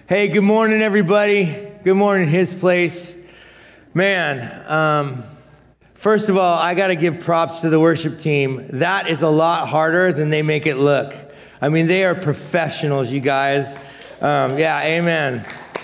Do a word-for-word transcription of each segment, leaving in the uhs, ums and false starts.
Hey, good morning, everybody. Good morning, His Place. Man, um, first of all, I got to give props to the worship team. That is a lot harder than they make it look. I mean, they are professionals, you guys. Um, yeah, amen.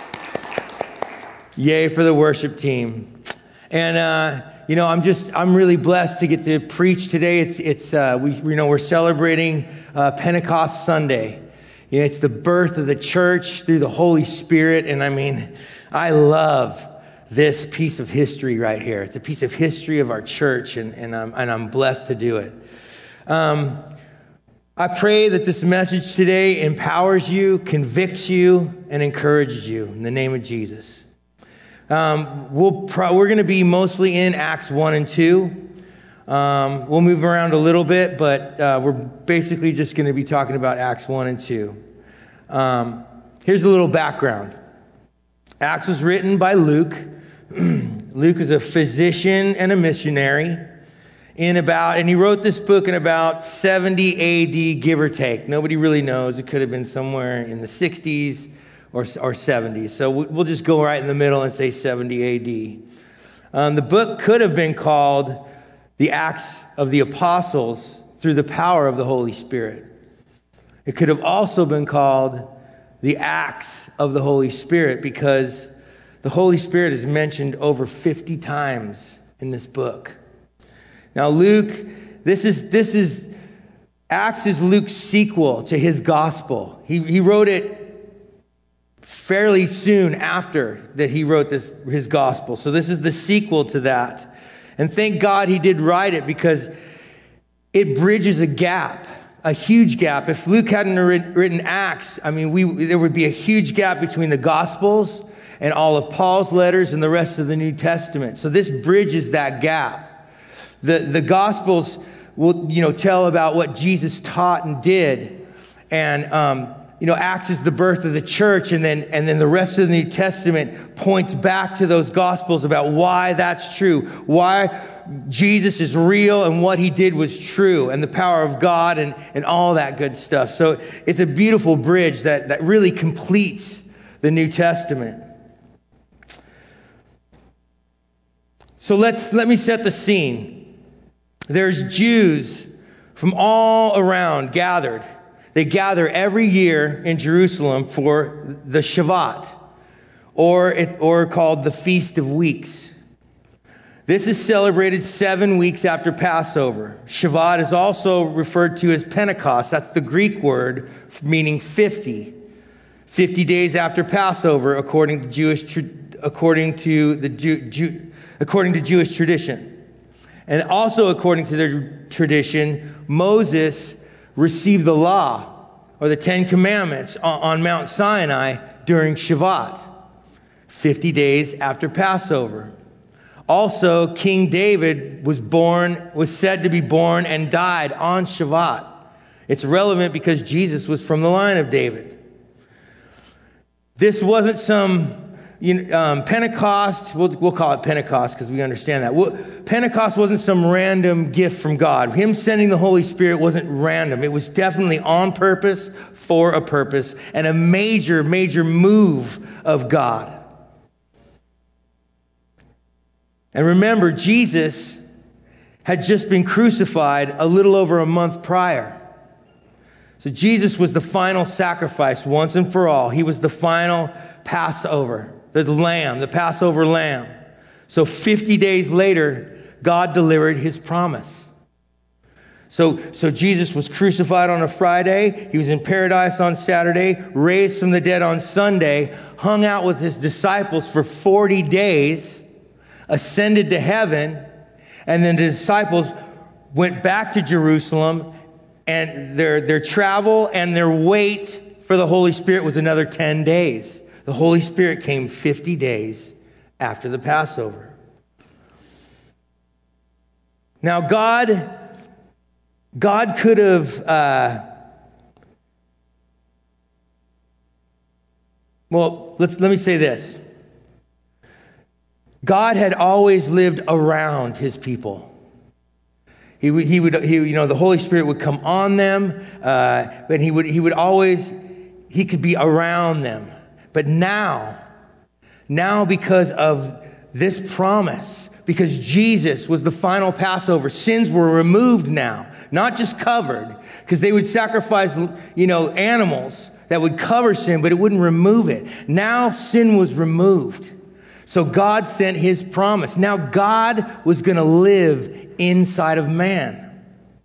Yay for the worship team. And, uh, you know, I'm just, I'm really blessed to get to preach today. It's, it's, uh, we, you know, we're celebrating uh, Pentecost Sunday. You know, it's the birth of the church through the Holy Spirit. And I mean, I love this piece of history right here. It's a piece of history of our church, and, and, I'm, and I'm blessed to do it. Um, I pray that this message today empowers you, convicts you, and encourages you in the name of Jesus. Um, we'll pro- we're going to be mostly in Acts one and two. Um, we'll move around a little bit, but uh, we're basically just going to be talking about Acts one and two. Um, here's a little background. Acts was written by Luke. Luke is a physician and a missionary in about, and he wrote this book in about seventy A D, give or take. Nobody really knows. It could have been somewhere in the sixties or, or seventies. So we'll just go right in the middle and say seventy A D. Um, the book could have been called The Acts of the Apostles through the power of the Holy Spirit. It could have also been called The Acts of the Holy Spirit, because the Holy Spirit is mentioned over fifty times in this book. Now, Luke, this is this is Acts is Luke's sequel to his gospel. He he wrote it fairly soon after that he wrote this his gospel. So this is the sequel to that. And thank God he did write it, because it bridges a gap, a huge gap. If Luke hadn't written Acts, I mean, we there would be a huge gap between the Gospels and all of Paul's letters and the rest of the New Testament. So this bridges that gap. The the Gospels will, you know, tell about what Jesus taught and did, and um, you know, Acts is the birth of the church, and then and then the rest of the New Testament points back to those Gospels about why that's true, why Jesus is real and what he did was true, and the power of God and, and all that good stuff. So it's a beautiful bridge that, that really completes the New Testament. So let's let me set the scene. There's Jews from all around gathered. They gather every year in Jerusalem for the Shavuot, or it, or called the Feast of Weeks. This is celebrated seven weeks after Passover. Shavuot is also referred to as Pentecost. That's the Greek word meaning fifty. fifty days after Passover, according to Jewish according to the Jew, Jew, according to Jewish tradition, and also according to their tradition, Moses received the law, or the Ten Commandments, on Mount Sinai during Shavuot, fifty days after Passover. Also, King David was born, was said to be born and died on Shavuot. It's relevant because Jesus was from the line of David. This wasn't some You know, um, Pentecost, we'll, we'll call it Pentecost because we understand that. Well, Pentecost wasn't some random gift from God. Him sending the Holy Spirit wasn't random. It was definitely on purpose, for a purpose, and a major, major move of God. And remember, Jesus had just been crucified a little over a month prior. So Jesus was the final sacrifice once and for all. He was the final Passover. The lamb, the Passover lamb. So fifty days later, God delivered his promise. So, so Jesus was crucified on a Friday. He was in paradise on Saturday, raised from the dead on Sunday, hung out with his disciples for forty days, ascended to heaven, and then the disciples went back to Jerusalem, and their, their travel and their wait for the Holy Spirit was another ten days. The Holy Spirit came fifty days after the Passover. Now, God, God could have, uh, well, let's let me say this. God had always lived around his people. He would, he would, he, you know, the Holy Spirit would come on them, uh, but he would, he would always, he could be around them. But now, now because of this promise, because Jesus was the final Passover, sins were removed now, not just covered, because they would sacrifice, you know, animals that would cover sin, but it wouldn't remove it. Now sin was removed. So God sent his promise. Now God was going to live inside of man,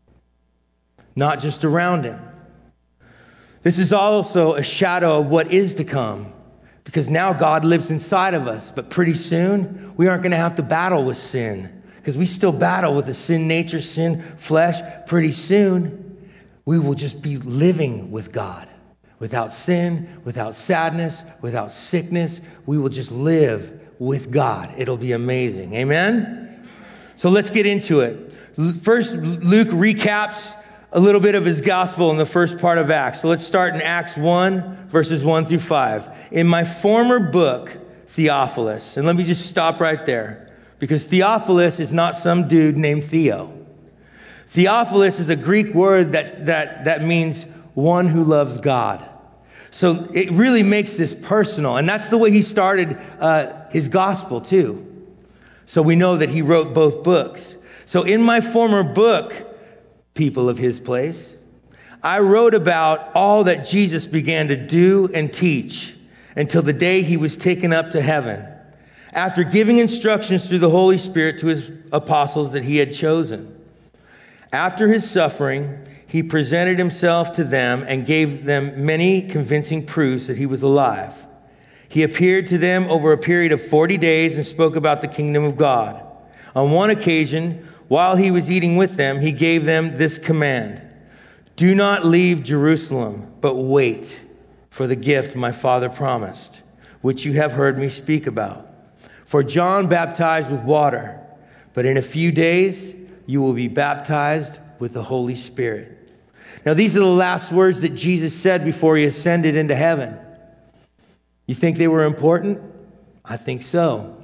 not just around him. This is also a shadow of what is to come, because now God lives inside of us. But pretty soon, we aren't going to have to battle with sin, because we still battle with the sin nature, sin, flesh. Pretty soon, we will just be living with God. Without sin, without sadness, without sickness, we will just live with God. It'll be amazing. Amen? So let's get into it. First, Luke recaps a little bit of his gospel in the first part of Acts. So let's start in Acts one, verses one through five. In my former book, Theophilus, and let me just stop right there, because Theophilus is not some dude named Theo. Theophilus is a Greek word that, that, that means one who loves God. So it really makes this personal. And that's the way he started uh, his gospel too. So we know that he wrote both books. So in my former book, people of his place, I wrote about all that Jesus began to do and teach until the day he was taken up to heaven, after giving instructions through the Holy Spirit to his apostles that he had chosen. After his suffering, he presented himself to them and gave them many convincing proofs that he was alive. He appeared to them over a period of forty days and spoke about the kingdom of God. On one occasion, while he was eating with them, he gave them this command: do not leave Jerusalem, but wait for the gift my Father promised, which you have heard me speak about. For John baptized with water, but in a few days you will be baptized with the Holy Spirit. Now, these are the last words that Jesus said before he ascended into heaven. You think they were important? I think so.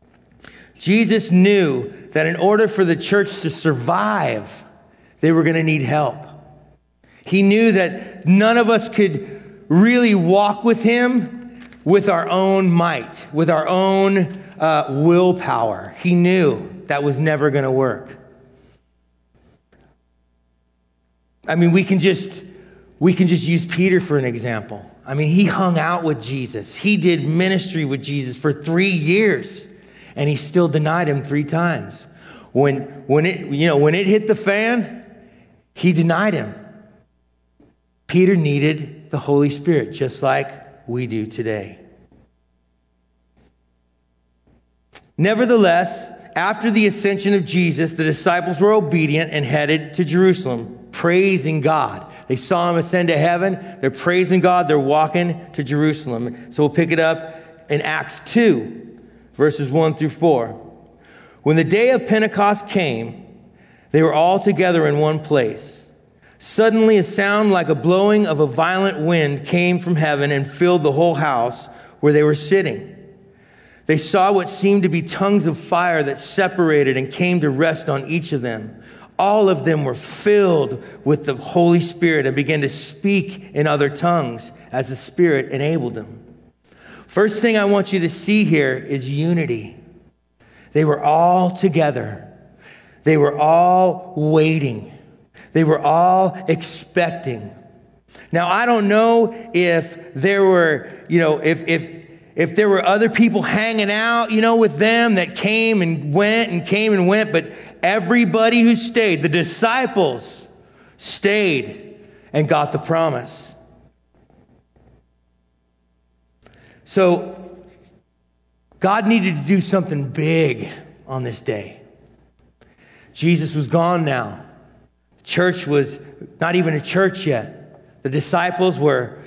Jesus knew that in order for the church to survive, they were going to need help. He knew that none of us could really walk with him with our own might, with our own uh, willpower. He knew that was never going to work. I mean, we can just we can just use Peter for an example. I mean, he hung out with Jesus. He did ministry with Jesus for three years, and he still denied him three times. When when it you know when it hit the fan, he denied him. Peter needed the Holy Spirit, just like we do today. Nevertheless, after the ascension of Jesus, the disciples were obedient and headed to Jerusalem, praising God. They saw him ascend to heaven. They're praising God. They're walking to Jerusalem. So we'll pick it up in Acts two, verses one through four. When the day of Pentecost came, they were all together in one place. Suddenly a sound like a blowing of a violent wind came from heaven and filled the whole house where they were sitting. They saw what seemed to be tongues of fire that separated and came to rest on each of them. All of them were filled with the Holy Spirit and began to speak in other tongues as the Spirit enabled them. First thing I want you to see here is unity. They were all together. They were all waiting. They were all expecting. Now, I don't know if there were, you know, if, if, if there were other people hanging out, you know, with them that came and went and came and went, but everybody who stayed, the disciples stayed and got the promise. So God needed to do something big on this day. Jesus was gone now. The church was not even a church yet. The disciples were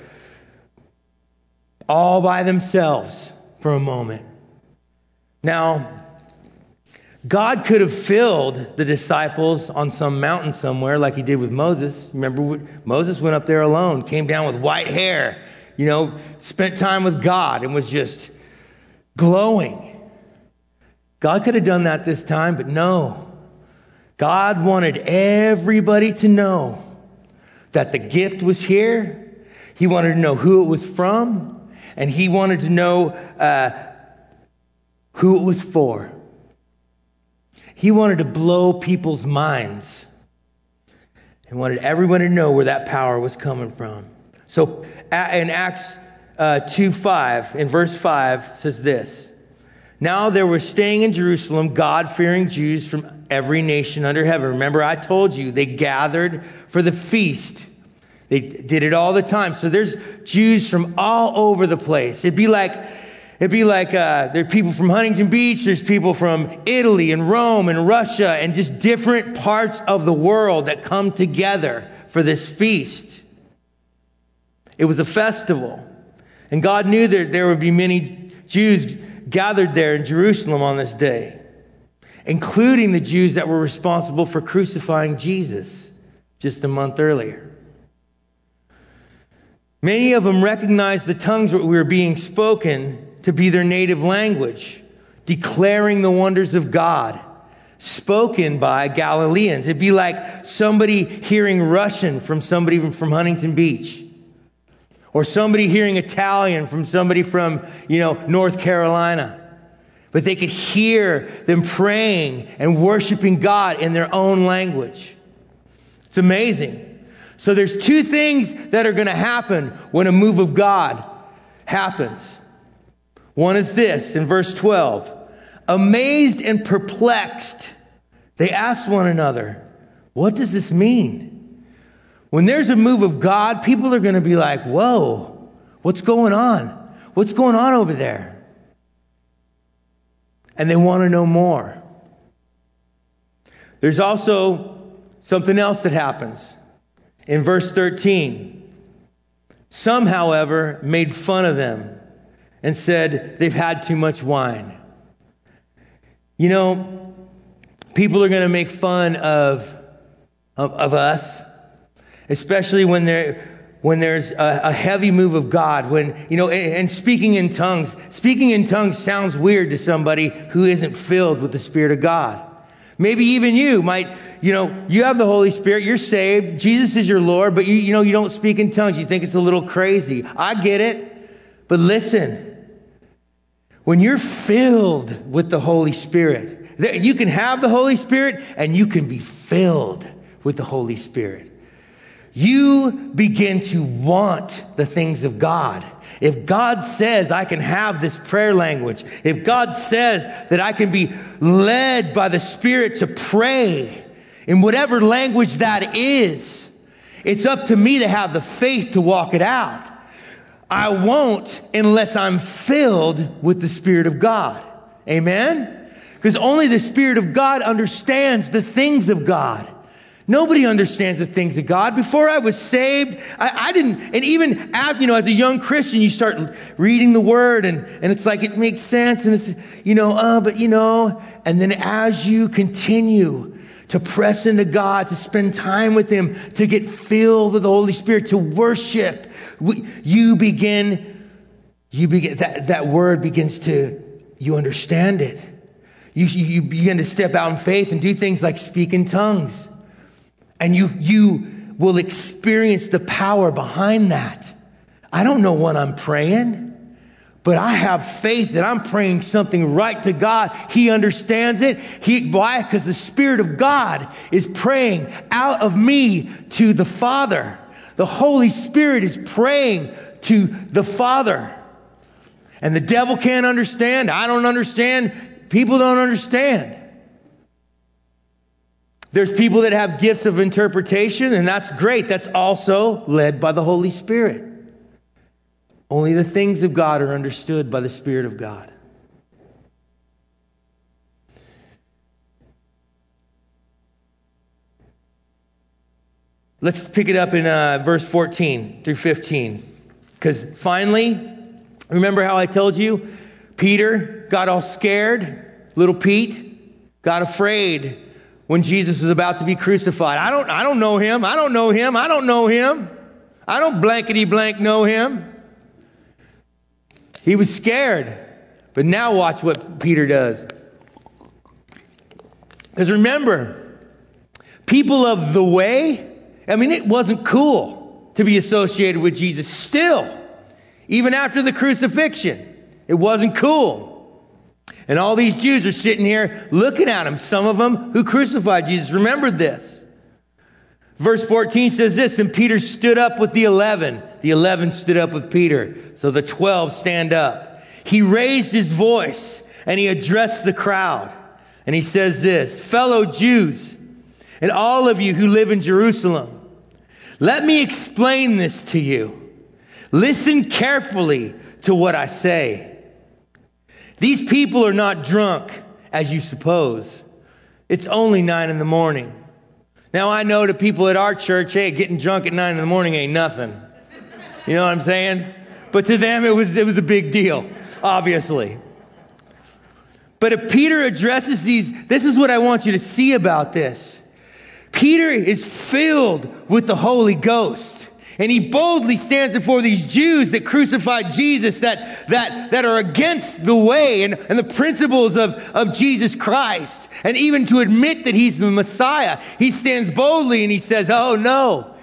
all by themselves for a moment. Now, God could have filled the disciples on some mountain somewhere like he did with Moses. Remember, Moses went up there alone, came down with white hair, you know, spent time with God and was just glowing. God could have done that this time, but no. God wanted everybody to know that the gift was here. He wanted to know who it was from. And he wanted to know uh, who it was for. He wanted to blow people's minds and wanted everyone to know where that power was coming from. So in Acts uh, two five, in verse five, says this. Now there were staying in Jerusalem God-fearing Jews from every nation under heaven. Remember, I told you they gathered for the feast. They did it all the time. So there's Jews from all over the place. It'd be like, it'd be like uh, there are people from Huntington Beach. There's people from Italy and Rome and Russia and just different parts of the world that come together for this feast. It was a festival. And God knew that there would be many Jews gathered there in Jerusalem on this day, including the Jews that were responsible for crucifying Jesus just a month earlier. Many of them recognized the tongues that were being spoken to be their native language, declaring the wonders of God, spoken by Galileans. It'd be like somebody hearing Russian from somebody from Huntington Beach. Or somebody hearing Italian from somebody from, you know, North Carolina. But they could hear them praying and worshiping God in their own language. It's amazing. So there's two things that are going to happen when a move of God happens. One is this, in verse twelve. Amazed and perplexed, they asked one another, what does this mean? When there's a move of God, people are going to be like, whoa, what's going on? What's going on over there? And they want to know more. There's also something else that happens. In verse thirteen, some, however, made fun of them and said they've had too much wine. You know, people are going to make fun of, of, of us. Especially when there, when there's a, a heavy move of God, when, you know, and, and speaking in tongues. Speaking in tongues sounds weird to somebody who isn't filled with the Spirit of God. Maybe even you might, you know, you have the Holy Spirit, you're saved, Jesus is your Lord, but you, you know, you don't speak in tongues. You think it's a little crazy. I get it. But listen, when you're filled with the Holy Spirit, you can have the Holy Spirit and you can be filled with the Holy Spirit. You begin to want the things of God. If God says I can have this prayer language, if God says that I can be led by the Spirit to pray in whatever language that is, it's up to me to have the faith to walk it out. I won't unless I'm filled with the Spirit of God. Amen? Because only the Spirit of God understands the things of God. Nobody understands the things of God. Before I was saved, I, I didn't, and even after, you know, as a young Christian, you start reading the Word and, and it's like it makes sense and it's, you know, uh, but you know, and then as you continue to press into God, to spend time with Him, to get filled with the Holy Spirit, to worship, we, you begin, you begin, that, that Word begins to, you understand it. You, you begin to step out in faith and do things like speak in tongues. And you, you will experience the power behind that. I don't know what I'm praying, but I have faith that I'm praying something right to God. He understands it. He, why? Because the Spirit of God is praying out of me to the Father. The Holy Spirit is praying to the Father. And the devil can't understand. I don't understand. People don't understand. There's people that have gifts of interpretation, and that's great. That's also led by the Holy Spirit. Only the things of God are understood by the Spirit of God. Let's pick it up in uh, verse fourteen through fifteen. Because finally, remember how I told you? Peter got all scared. Little Pete got afraid when Jesus was about to be crucified. I don't, I don't know him. I don't know him. I don't know him. I don't blankety blank know him. He was scared. But now watch what Peter does. Because remember, people of the way, I mean, it wasn't cool to be associated with Jesus. Still, even after the crucifixion. It wasn't cool. And all these Jews are sitting here looking at him. Some of them who crucified Jesus remembered this. Verse fourteen says this, and Peter stood up with the eleven. The eleven stood up with Peter. So the twelve stand up. He raised his voice and he addressed the crowd. And he says this, fellow Jews and all of you who live in Jerusalem, let me explain this to you. Listen carefully to what I say. These people are not drunk, as you suppose. It's only nine in the morning. Now, I know to people at our church, hey, getting drunk at nine in the morning ain't nothing. You know what I'm saying? But to them, it was, it was a big deal, obviously. But if Peter addresses these, this is what I want you to see about this. Peter is filled with the Holy Ghost. And he boldly stands before these Jews that crucified Jesus, that, that, that are against the way and, and the principles of, of Jesus Christ. And even to admit that he's the Messiah, he stands boldly and he says, oh no,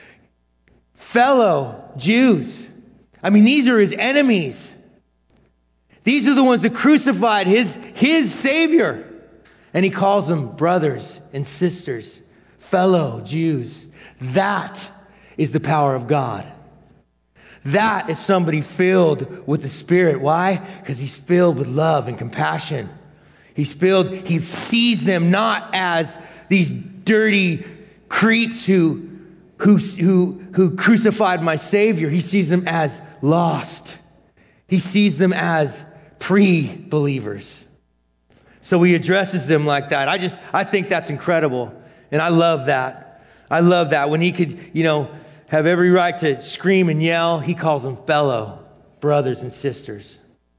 fellow Jews. I mean, these are his enemies. These are the ones that crucified his, his Savior. And he calls them brothers and sisters, fellow Jews. That is the power of God. That is somebody filled with the Spirit. Why? Because he's filled with love and compassion. He's filled, he sees them not as these dirty creeps who, who, who, who crucified my Savior. He sees them as lost. He sees them as pre-believers. So he addresses them like that. I just, I think that's incredible. And I love that. I love that. When he could, you know, have every right to scream and yell, he calls them fellow brothers and sisters.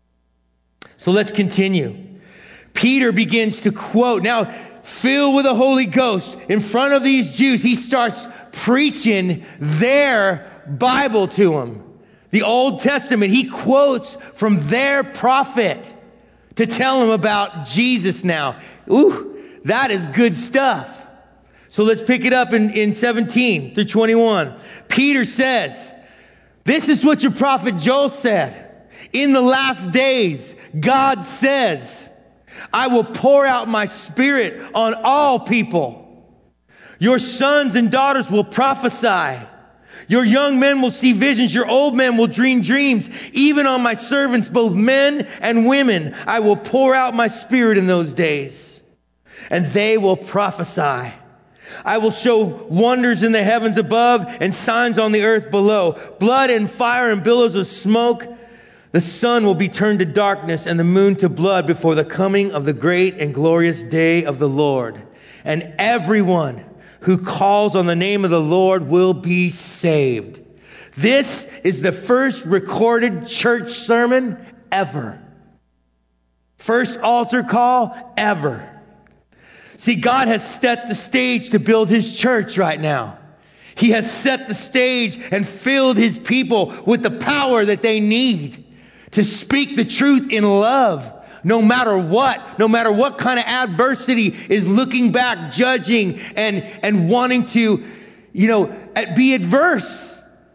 So let's continue. Peter begins to quote. Now, filled with the Holy Ghost, in front of these Jews, he starts preaching their Bible to them. The Old Testament, he quotes from their prophet to tell them about Jesus now. Ooh, that is good stuff. So let's pick it up in, in seventeen through twenty-one. Peter says, this is what your prophet Joel said. In the last days, God says, I will pour out my Spirit on all people. Your sons and daughters will prophesy. Your young men will see visions. Your old men will dream dreams. Even on my servants, both men and women, I will pour out my Spirit in those days. And they will prophesy. I will show wonders in the heavens above and signs on the earth below. Blood and fire and billows of smoke. The sun will be turned to darkness and the moon to blood before the coming of the great and glorious day of the Lord. And everyone who calls on the name of the Lord will be saved. This is the first recorded church sermon ever. First altar call ever. See, God has set the stage to build his church right now. He has set the stage and filled his people with the power that they need to speak the truth in love, no matter what, no matter what kind of adversity is looking back, judging, and, and wanting to, you know, be adverse.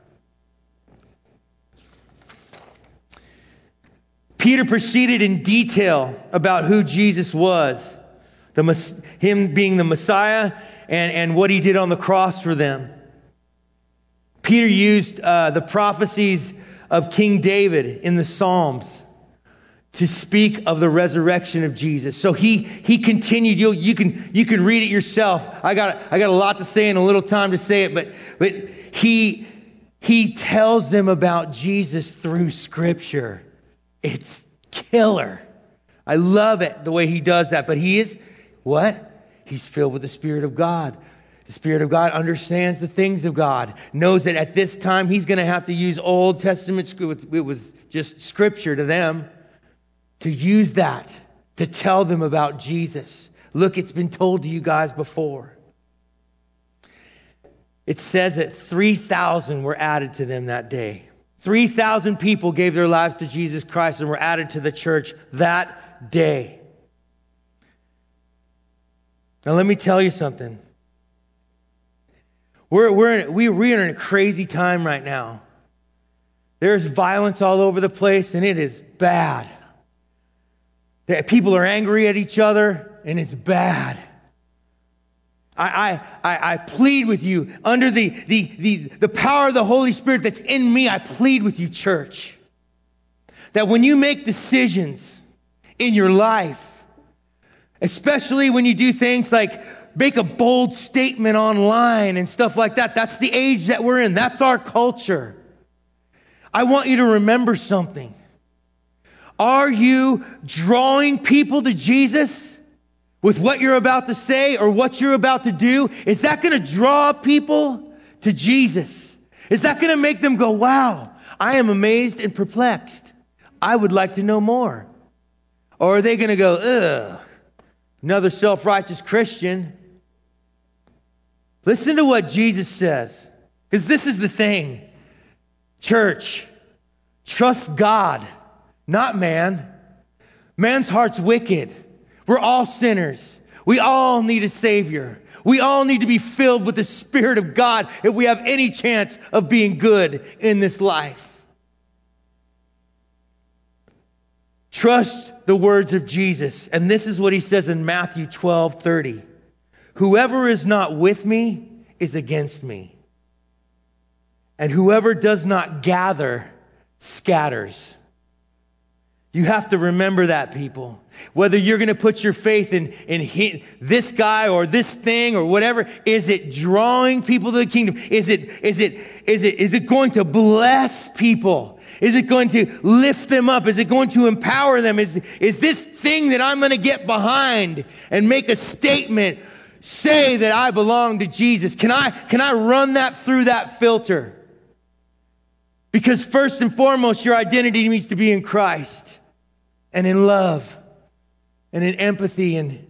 Peter proceeded in detail about who Jesus was. The, him being the Messiah and, and what he did on the cross for them. Peter used uh, the prophecies of King David in the Psalms to speak of the resurrection of Jesus. So he he continued. You you can you can read it yourself. I got I got a lot to say and a little time to say it, but but he he tells them about Jesus through Scripture. It's killer. I love it the way he does that. But he is what? He's filled with the Spirit of God. The Spirit of God understands the things of God, knows that at this time he's going to have to use Old Testament scripture. It was just Scripture to them, to use that to tell them about Jesus. Look, it's been told to you guys before. It says that three thousand were added to them that day. three thousand people gave their lives to Jesus Christ and were added to the church that day. Now let me tell you something. We're, we're, in, we, we're in a crazy time right now. There's violence all over the place, and it is bad. That people are angry at each other, and it's bad. I, I, I, I plead with you under the, the, the, the power of the Holy Spirit that's in me. I plead with you, church, that when you make decisions in your life, especially when you do things like make a bold statement online and stuff like that, that's the age that we're in. That's our culture. I want you to remember something. Are you drawing people to Jesus with what you're about to say or what you're about to do? Is that going to draw people to Jesus? Is that going to make them go, wow, I am amazed and perplexed. I would like to know more. Or are they going to go, ugh, another self-righteous Christian? Listen to what Jesus says, because this is the thing. Church, trust God, not man. Man's heart's wicked. We're all sinners. We all need a Savior. We all need to be filled with the Spirit of God if we have any chance of being good in this life. Trust the words of Jesus. And this is what he says in Matthew twelve thirty. Whoever is not with me is against me. And whoever does not gather scatters. You have to remember that, people. Whether you're going to put your faith in, in he, this guy or this thing or whatever, is it drawing people to the kingdom? Is it, is it, is it, is it going to bless people? Is it going to lift them up? Is it going to empower them? Is, is this thing that I'm going to get behind and make a statement, say that I belong to Jesus? Can I, can I run that through that filter? Because first and foremost, your identity needs to be in Christ and in love and in empathy. And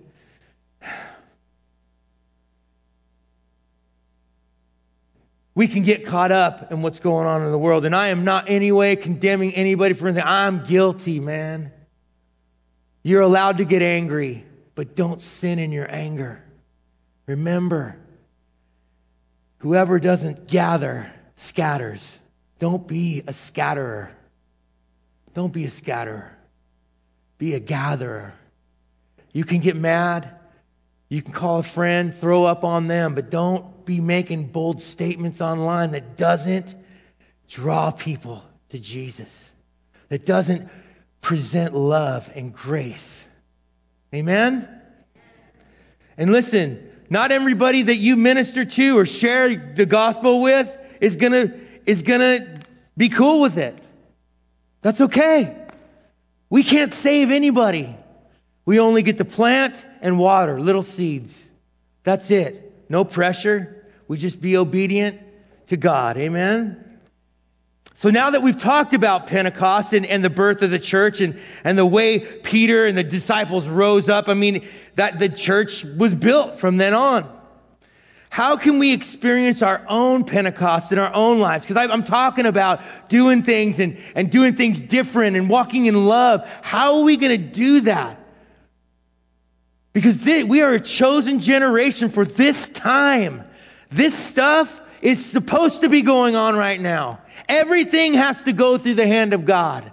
we can get caught up in what's going on in the world. And I am not any way condemning anybody for anything. I'm guilty, man. You're allowed to get angry, but don't sin in your anger. Remember, whoever doesn't gather scatters. Don't be a scatterer. Don't be a scatterer. Be a gatherer. You can get mad. You can call a friend, throw up on them, but don't be making bold statements online that doesn't draw people to Jesus, that doesn't present love and grace. Amen? And listen, not everybody that you minister to or share the gospel with is gonna is gonna be cool with it. That's okay. We can't save anybody. We only get to plant and water little seeds. That's it. No pressure. We just be obedient to God. Amen? So now that we've talked about Pentecost and, and the birth of the church and, and the way Peter and the disciples rose up, I mean, that the church was built from then on. How can we experience our own Pentecost in our own lives? Because I'm talking about doing things and, and doing things different and walking in love. How are we going to do that? Because th- we are a chosen generation for this time. This stuff is supposed to be going on right now. Everything has to go through the hand of God.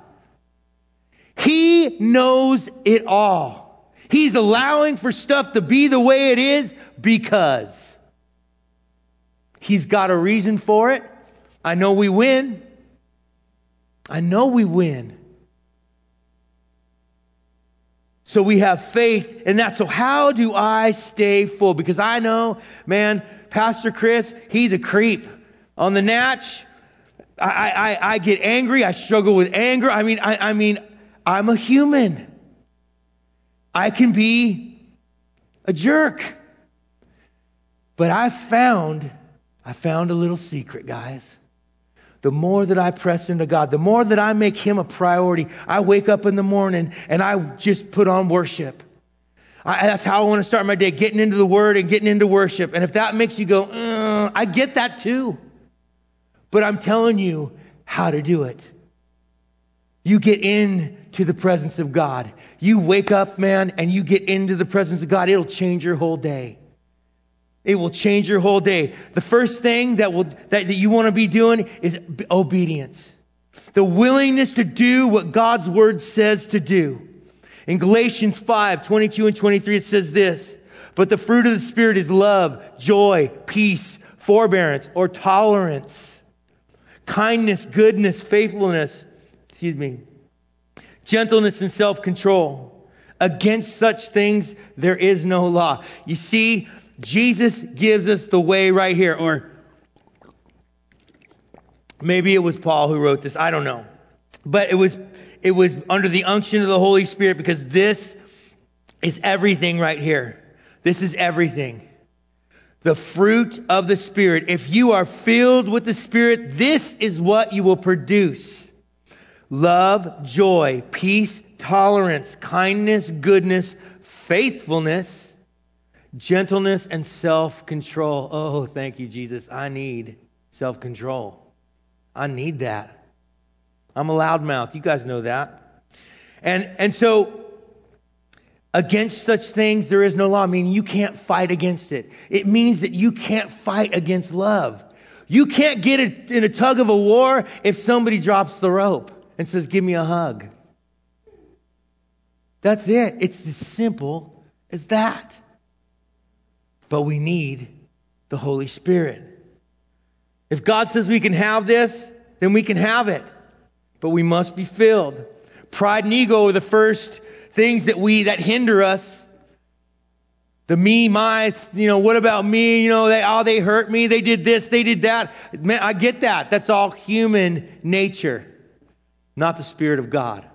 He knows it all. He's allowing for stuff to be the way it is because He's got a reason for it. I know we win. I know we win. So we have faith in that. So how do I stay full? Because I know, man, Pastor Chris, he's a creep. On the natch, I, I, I get angry. I struggle with anger. I mean, I, I mean, I'm a human. I can be a jerk. But I found... I found a little secret, guys. The more that I press into God, the more that I make Him a priority, I wake up in the morning and I just put on worship. I, that's how I want to start my day, getting into the Word and getting into worship. And if that makes you go, uh, I get that too. But I'm telling you how to do it. You get into the presence of God. You wake up, man, and you get into the presence of God. It'll change your whole day. It will change your whole day. The first thing that will that, that you want to be doing is obedience. The willingness to do what God's word says to do. In Galatians five, twenty-two and twenty-three, it says this, but the fruit of the Spirit is love, joy, peace, forbearance, or tolerance, kindness, goodness, faithfulness, excuse me, gentleness and self-control. Against such things, there is no law. You see, Jesus gives us the way right here. Or maybe it was Paul who wrote this. I don't know. But it was, it was under the unction of the Holy Spirit, because this is everything right here. This is everything. The fruit of the Spirit. If you are filled with the Spirit, this is what you will produce. Love, joy, peace, tolerance, kindness, goodness, faithfulness, gentleness, and self-control. Oh, thank you, Jesus. I need self-control. I need that. I'm a loudmouth. You guys know that. And, and so, against such things, there is no law. I mean, you can't fight against it. It means that you can't fight against love. You can't get it in a tug of a war if somebody drops the rope and says, give me a hug. That's it. It's as simple as that. But we need the Holy Spirit. If God says we can have this, then we can have it. But we must be filled. Pride and ego are the first things that we, that hinder us. The me, my, you know, what about me? You know, they, oh, they hurt me. They did this, they did that. Man, I get that. That's all human nature, not the Spirit of God.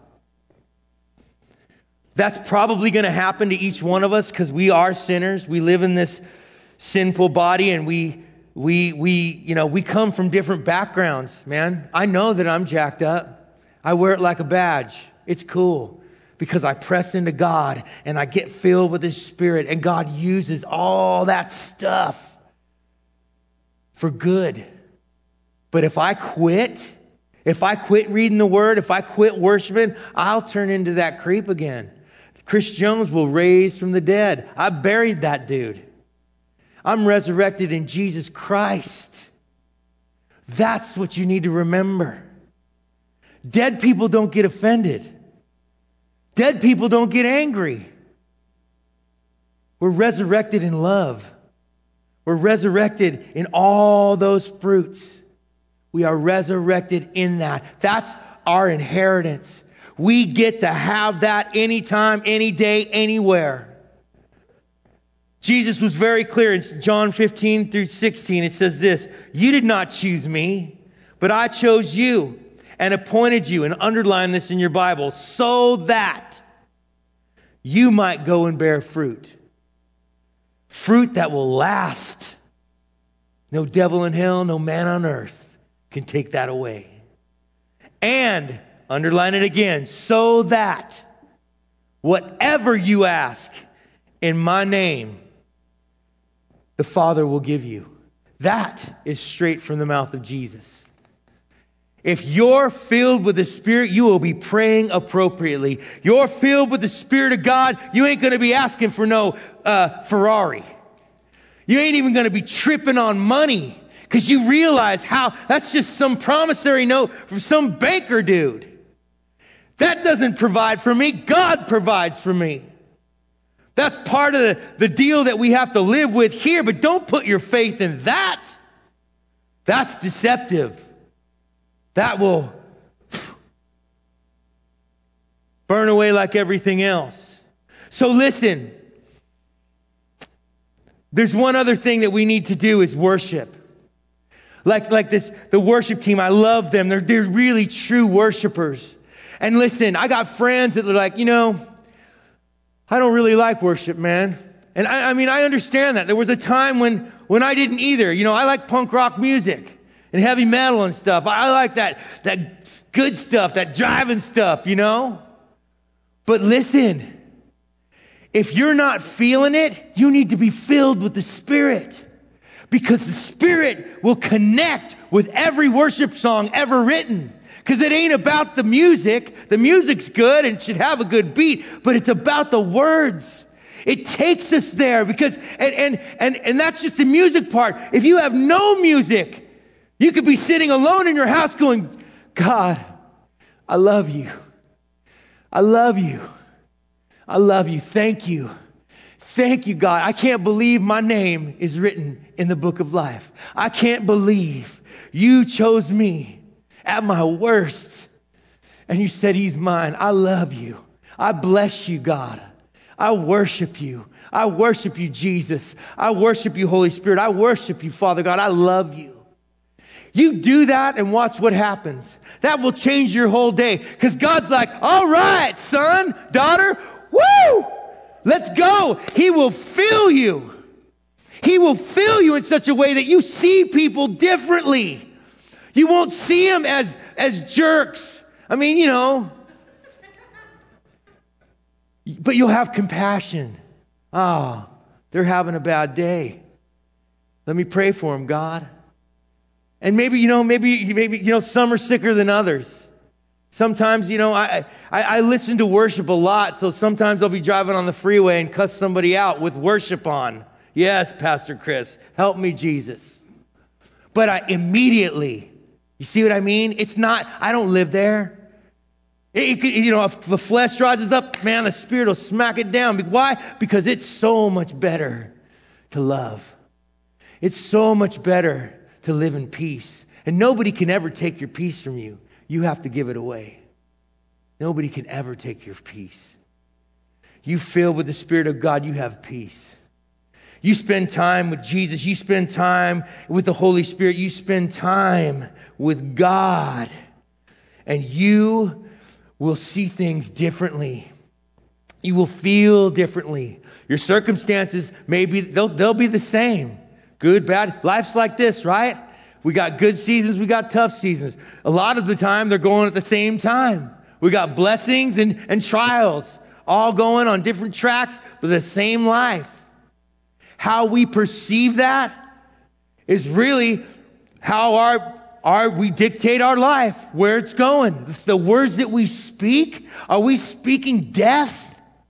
That's probably going to happen to each one of us because we are sinners. We live in this sinful body, and we, we, we, you know, we come from different backgrounds, man. I know that I'm jacked up. I wear it like a badge. It's cool because I press into God and I get filled with His Spirit, and God uses all that stuff for good. But if I quit, if I quit reading the Word, if I quit worshiping, I'll turn into that creep again. Chris Jones will raise from the dead. I buried that dude. I'm resurrected in Jesus Christ. That's what you need to remember. Dead people don't get offended. Dead people don't get angry. We're resurrected in love. We're resurrected in all those fruits. We are resurrected in that. That's our inheritance. We get to have that anytime, any day, anywhere. Jesus was very clear in John fifteen through sixteen. It says this, you did not choose me, but I chose you and appointed you, and underline this in your Bible, so that you might go and bear fruit. Fruit that will last. No devil in hell, no man on earth can take that away. And underline it again, so that whatever you ask in my name, the Father will give you. That is straight from the mouth of Jesus. If you're filled with the Spirit, you will be praying appropriately. You're filled with the Spirit of God, you ain't going to be asking for no uh, Ferrari. You ain't even going to be tripping on money because you realize how that's just some promissory note from some banker dude. That doesn't provide for me. God provides for me. That's part of the, the deal that we have to live with here, but don't put your faith in that. That's deceptive. That will burn away like everything else. So listen, there's one other thing that we need to do is worship. Like, like this, the worship team, I love them. They're, they're really true worshipers. And listen, I got friends that are like, you know, I don't really like worship, man. And I, I mean, I understand that. There was a time when, when I didn't either. You know, I like punk rock music and heavy metal and stuff. I, I like that, that good stuff, that driving stuff, you know. But listen, if you're not feeling it, you need to be filled with the Spirit. Because the Spirit will connect with every worship song ever written. Because it ain't about the music. The music's good and should have a good beat, but it's about the words. It takes us there because, and, and, and, and that's just the music part. If you have no music, you could be sitting alone in your house going, God, I love you. I love you. I love you. Thank you. Thank you, God. I can't believe my name is written in the book of life. I can't believe you chose me at my worst. And you said he's mine. I love you. I bless you, God. I worship you. I worship you, Jesus. I worship you, Holy Spirit. I worship you, Father God. I love you. You do that and watch what happens. That will change your whole day. Because God's like, all right, son, daughter, woo! Let's go. He will fill you. He will fill you in such a way that you see people differently. You won't see them as, as jerks. I mean, you know. But you'll have compassion. Oh, they're having a bad day. Let me pray for them, God. And maybe, you know, maybe, maybe, you know, some are sicker than others. Sometimes, you know, I, I, I listen to worship a lot, so sometimes I'll be driving on the freeway and cuss somebody out with worship on. Yes, Pastor Chris, help me, Jesus. But I immediately, you see what I mean? It's not, I don't live there. It, it, you know, if the flesh rises up, man, the Spirit will smack it down. Why? Because it's so much better to love. It's so much better to live in peace. And nobody can ever take your peace from you. You have to give it away. Nobody can ever take your peace. You filled with the Spirit of God, you have peace. You spend time with Jesus. You spend time with the Holy Spirit. You spend time with God. And you will see things differently. You will feel differently. Your circumstances, maybe they'll, they'll be the same. Good, bad. Life's like this, right? We got good seasons. We got tough seasons. A lot of the time, they're going at the same time. We got blessings and, and trials all going on different tracks, but the same life. How we perceive that is really how our Are we dictate our life, where it's going. The words that we speak, are we speaking death?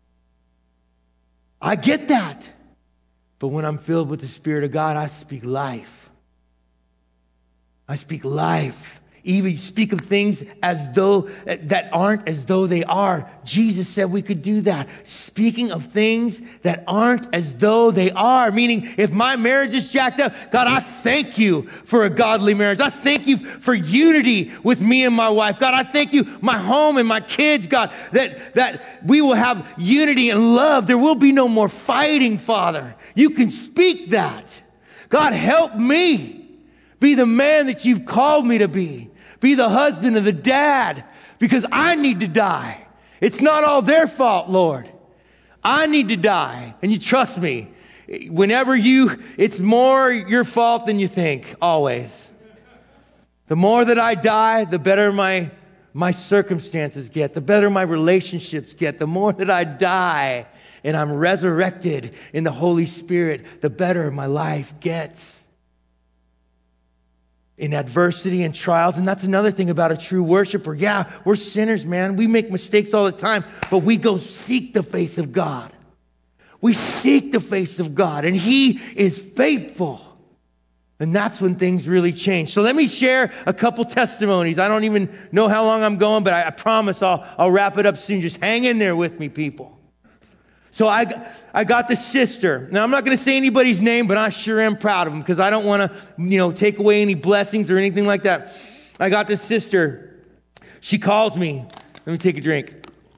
I get that. But when I'm filled with the Spirit of God, I speak life. I speak life. Even speak of things as though that aren't as though they are. Jesus said we could do that. Speaking of things that aren't as though they are. Meaning, if my marriage is jacked up, God, I thank you for a godly marriage. I thank you for unity with me and my wife. God, I thank you, my home and my kids, God, that, that we will have unity and love. There will be no more fighting, Father. You can speak that. God, help me be the man that you've called me to be. Be the husband and the dad, because I need to die. It's not all their fault, Lord. I need to die. And you trust me, whenever you, it's more your fault than you think, always. The more that I die, the better my, my circumstances get, the better my relationships get. The more that I die and I'm resurrected in the Holy Spirit, the better my life gets. In adversity and trials. And that's another thing about a true worshiper. Yeah, we're sinners, man. We make mistakes all the time, but we go seek the face of God. We seek the face of God, and He is faithful. And that's when things really change. So let me share a couple testimonies. I don't even know how long I'm going, but I, I promise I'll, I'll wrap it up soon. Just hang in there with me, people. So I, I got this sister. Now, I'm not going to say anybody's name, but I sure am proud of them because I don't want to, you know, take away any blessings or anything like that. I got this sister. She calls me. Let me take a drink.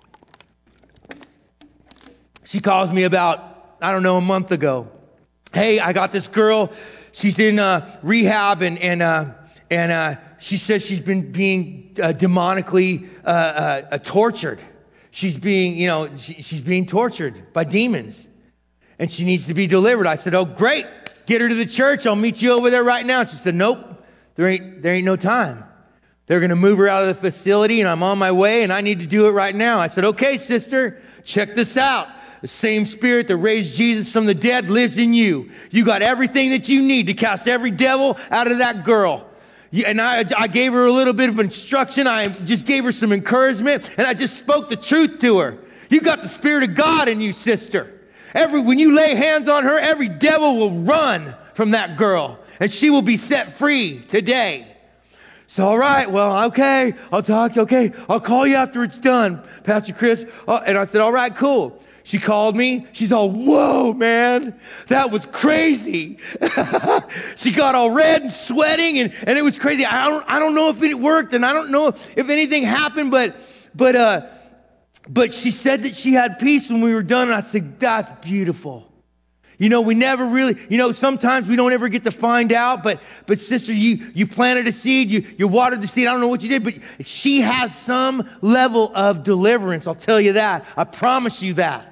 She calls me about, I don't know, a month ago. Hey, I got this girl. She's in uh, rehab, and and uh, and uh, she says she's been being uh, demonically uh, uh, uh, tortured. She's being, you know, she, she's being tortured by demons, and she needs to be delivered. I said, "Oh, great! Get her to the church. I'll meet you over there right now." She said, "Nope, there ain't there ain't no time. They're going to move her out of the facility, and I'm on my way, and I need to do it right now." I said, "Okay, sister, check this out. The same Spirit that raised Jesus from the dead lives in you. You got everything that you need to cast every devil out of that girl." And I, I gave her a little bit of instruction. I just gave her some encouragement, and I just spoke the truth to her. You got the Spirit of God in you, sister. Every, when you lay hands on her, every devil will run from that girl, and she will be set free today. So, all right, well, okay, I'll talk to, okay, I'll call you after it's done, Pastor Chris. Oh, and I said, all right, cool. She called me. She's all, whoa, man, that was crazy. She got all red and sweating, and, and it was crazy. I don't, I don't know if it worked, and I don't know if anything happened, but, but, uh, but she said that she had peace when we were done, and I said, that's beautiful. You know, we never really, you know, sometimes we don't ever get to find out, but, but sister, you, you planted a seed, you, you watered the seed. I don't know what you did, but she has some level of deliverance. I'll tell you that. I promise you that.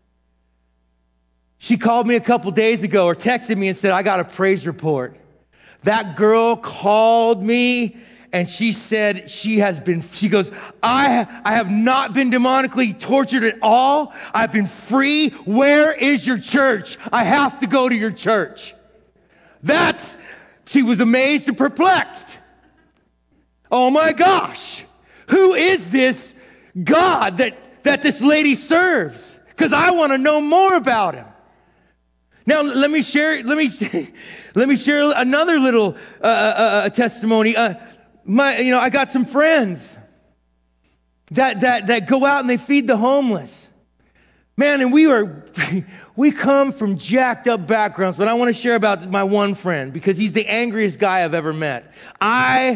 She called me a couple days ago or texted me and said, I got a praise report. That girl called me and she said she has been, she goes, I, I have not been demonically tortured at all. I've been free. Where is your church? I have to go to your church. That's, she was amazed and perplexed. Oh my gosh. Who is this God that, that this lady serves? Because I want to know more about him. Now, let me share, let me, let me share another little uh, uh, testimony. Uh, my, you know, I got some friends that, that, that go out and they feed the homeless. Man, and we are, we come from jacked up backgrounds, but I want to share about my one friend because he's the angriest guy I've ever met. I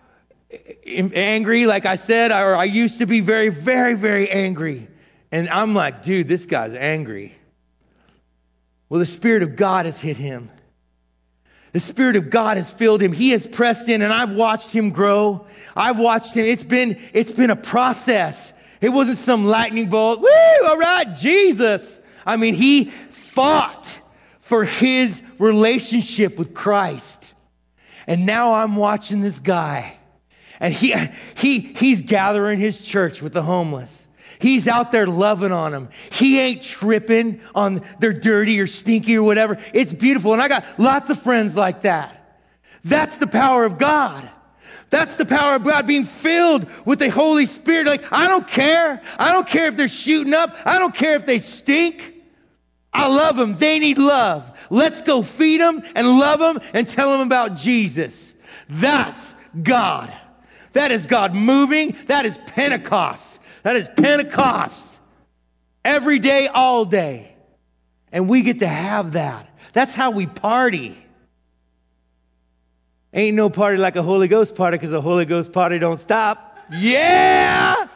am angry, like I said, or I used to be very, very, very angry. And I'm like, dude, this guy's angry. Well, the Spirit of God has hit him. The Spirit of God has filled him. He has pressed in, and I've watched him grow. I've watched him. It's been, it's been a process. It wasn't some lightning bolt. Woo, all right, Jesus. I mean, he fought for his relationship with Christ. And now I'm watching this guy. And he, he, he's gathering his church with the homeless. He's out there loving on them. He ain't tripping on they're dirty or stinky or whatever. It's beautiful. And I got lots of friends like that. That's the power of God. That's the power of God, being filled with the Holy Spirit. Like, I don't care. I don't care if they're shooting up. I don't care if they stink. I love them. They need love. Let's go feed them and love them and tell them about Jesus. That's God. That is God moving. That is Pentecost. That is Pentecost. Every day, all day. And we get to have that. That's how we party. Ain't no party like a Holy Ghost party because the Holy Ghost party don't stop. Yeah!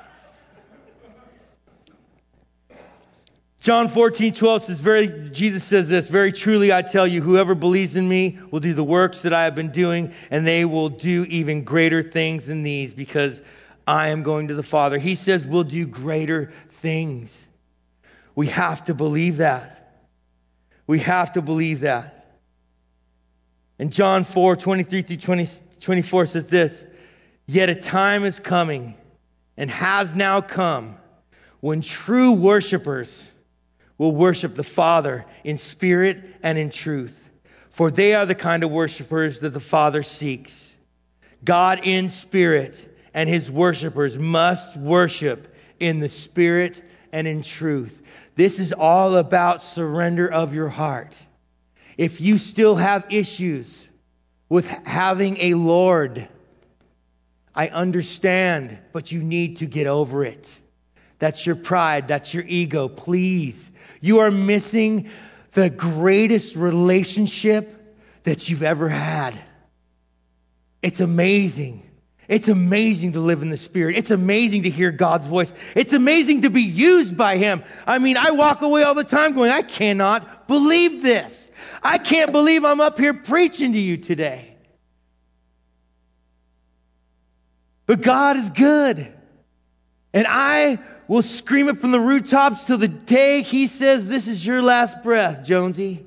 John fourteen twelve says, very, Jesus says this, very truly I tell you, whoever believes in me will do the works that I have been doing, and they will do even greater things than these because I am going to the Father. He says we'll do greater things. We have to believe that. We have to believe that. And John four twenty-three through twenty, twenty-four says this, yet a time is coming and has now come when true worshipers will worship the Father in spirit and in truth. For they are the kind of worshipers that the Father seeks. God in spirit, and his worshipers must worship in the spirit and in truth. This is all about surrender of your heart. If you still have issues with having a Lord, I understand, but you need to get over it. That's your pride. That's your ego. Please. You are missing the greatest relationship that you've ever had. It's amazing. It's amazing to live in the Spirit. It's amazing to hear God's voice. It's amazing to be used by him. I mean, I walk away all the time going, I cannot believe this. I can't believe I'm up here preaching to you today. But God is good. And I will scream it from the rooftops till the day he says, this is your last breath, Jonesy.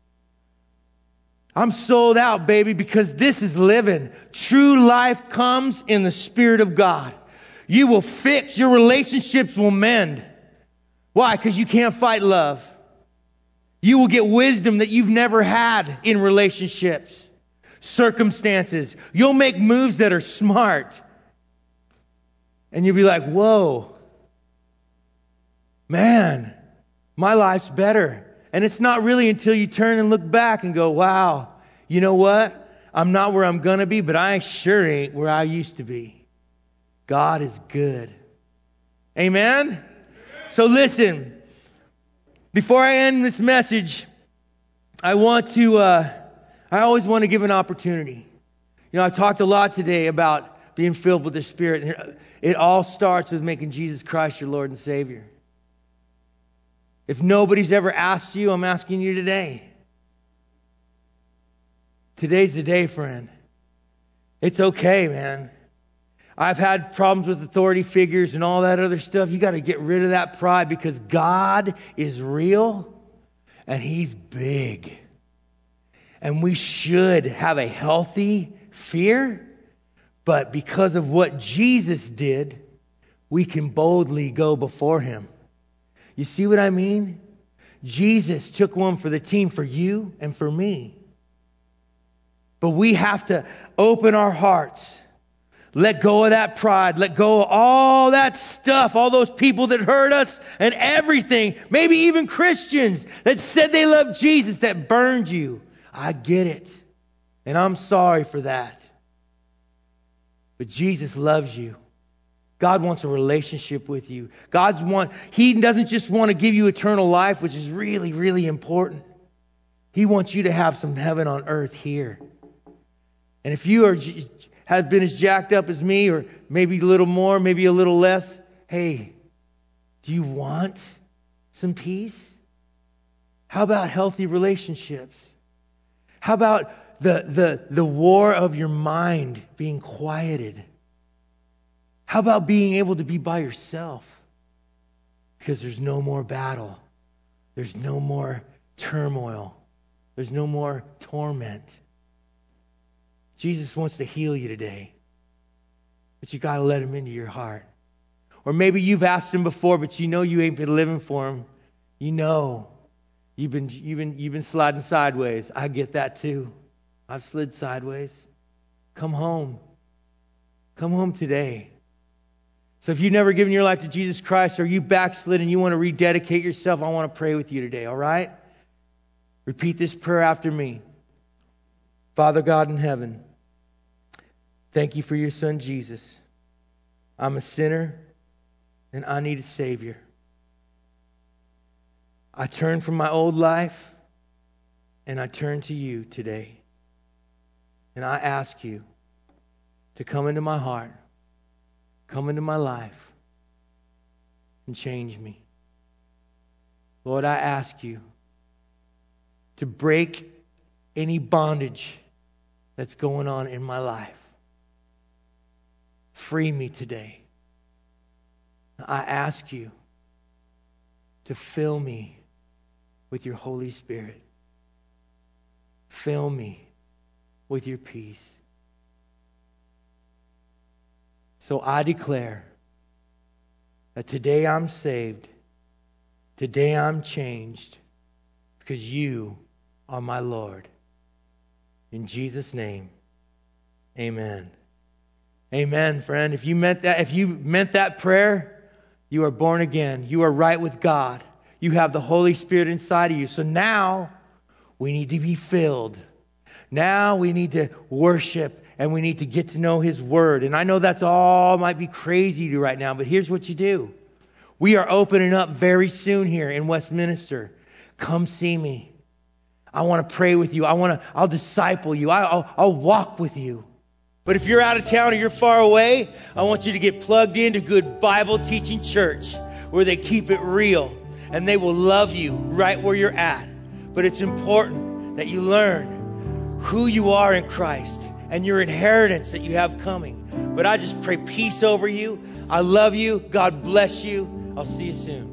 I'm sold out, baby, because this is living. True life comes in the Spirit of God. You will fix, your relationships will mend. Why? Because you can't fight love. You will get wisdom that you've never had in relationships, circumstances. You'll make moves that are smart. And you'll be like, whoa, man, my life's better. And it's not really until you turn and look back and go, wow, you know what? I'm not where I'm going to be, but I sure ain't where I used to be. God is good. Amen? So listen, before I end this message, I want to, uh, I always want to give an opportunity. You know, I've talked a lot today about being filled with the Spirit. It all starts with making Jesus Christ your Lord and Savior. If nobody's ever asked you, I'm asking you today. Today's the day, friend. It's okay, man. I've had problems with authority figures and all that other stuff. You got to get rid of that pride because God is real and He's big. And we should have a healthy fear, but because of what Jesus did, we can boldly go before Him. You see what I mean? Jesus took one for the team, for you and for me. But we have to open our hearts. Let go of that pride. Let go of all that stuff. All those people that hurt us and everything. Maybe even Christians that said they loved Jesus that burned you. I get it. And I'm sorry for that. But Jesus loves you. God wants a relationship with you. God's want, He doesn't just want to give you eternal life, which is really, really important. He wants you to have some heaven on earth here. And if you are have been as jacked up as me, or maybe a little more, maybe a little less, hey, do you want some peace? How about healthy relationships? How about the, the, the war of your mind being quieted? How about being able to be by yourself? Because there's no more battle. There's no more turmoil. There's no more torment. Jesus wants to heal you today. But you got to let Him into your heart. Or maybe you've asked Him before, but you know you ain't been living for Him. You know you've been, you've been, you've been sliding sideways. I get that too. I've slid sideways. Come home. Come home today. So if you've never given your life to Jesus Christ, or you backslid and you want to rededicate yourself, I want to pray with you today, all right? Repeat this prayer after me. Father God in heaven, thank you for your Son, Jesus. I'm a sinner and I need a Savior. I turn from my old life and I turn to you today. And I ask you to come into my heart, come into my life, and change me. Lord, I ask you to break any bondage that's going on in my life. Free me today. I ask you to fill me with your Holy Spirit. Fill me with your peace. So I declare that today I'm saved. Today I'm changed because you are my Lord. In Jesus' name, amen. Amen, friend. If you meant that, if you meant that prayer, you are born again. You are right with God. You have the Holy Spirit inside of you. So now we need to be filled. Now we need to worship and we need to get to know His Word. And I know that's all might be crazy to you right now, but here's what you do. We are opening up very soon here in Westminster. Come see me. I want to pray with you. I want to, I'll disciple you. I, I'll, I'll walk with you. But if you're out of town or you're far away, I want you to get plugged into good Bible teaching church where they keep it real and they will love you right where you're at. But it's important that you learn who you are in Christ and your inheritance that you have coming. But I just pray peace over you. I love you. God bless you. I'll see you soon.